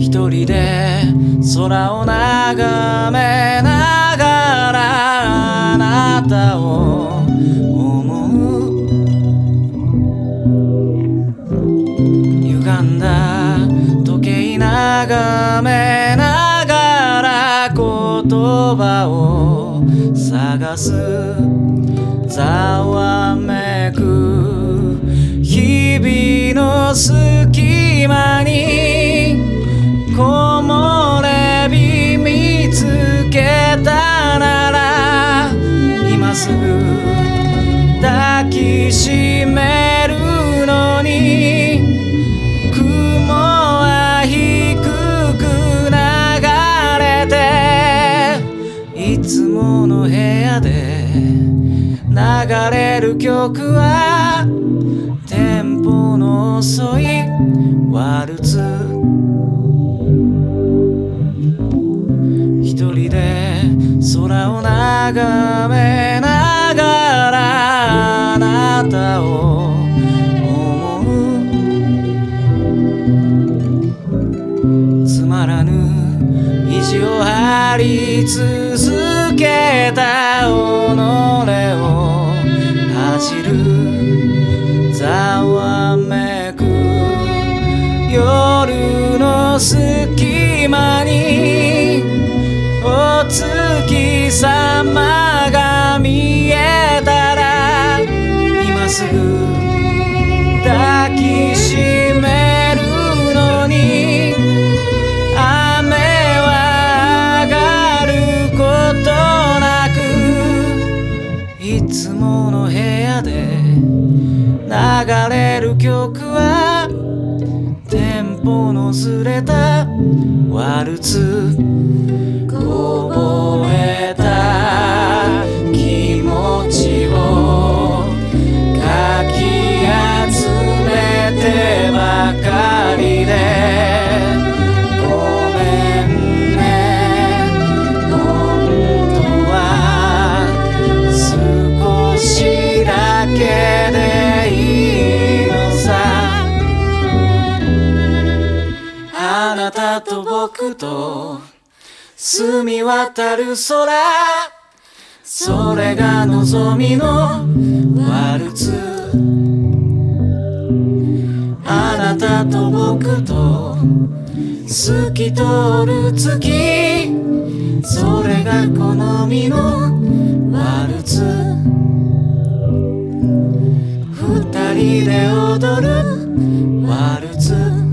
一人で空を眺めながらあなたを思う。歪んだ時計眺めながら言葉を探す。ざわめく日々の隙間に木漏れ日見つけたなら今すぐ抱きしめるのに雲は低く流れていつもの部屋で流れる曲はテンポの遅いワルツ。一人で空を眺めながらあなたを思う。つまらぬ意地を張り続けた己を恥じる。ざわめく夜の隙間にお月様が見えたら今すぐ抱きしめるのに雨は上がることなくいつもの部屋で流れる曲はテンポのずれたワルツ。こぼれた気持ちをかき集めてばかりでごめんね。本当は少しだけでいいのさ。あなたと僕と澄み渡る空、それが望みのワルツ。あなたと僕と透き通る月、それが好みのワルツ。二人で踊るワルツ。